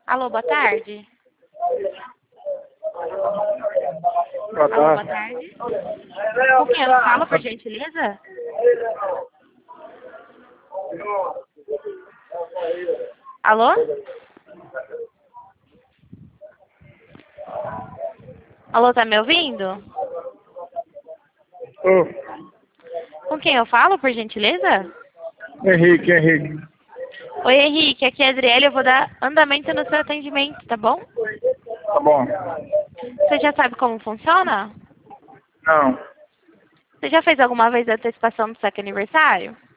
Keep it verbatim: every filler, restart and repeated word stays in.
Alô, boa tarde. Boa Alô, boa tarde. tarde. Com quem eu falo, por gentileza? Alô? Alô, tá me ouvindo? Ô, Com quem eu falo, por gentileza? Henrique, Henrique. Oi, Henrique, aqui é a Adriele, eu vou dar andamento no seu atendimento, tá bom? Tá bom. Você já sabe como funciona? Não. Você já fez alguma vez a antecipação do seu aniversário?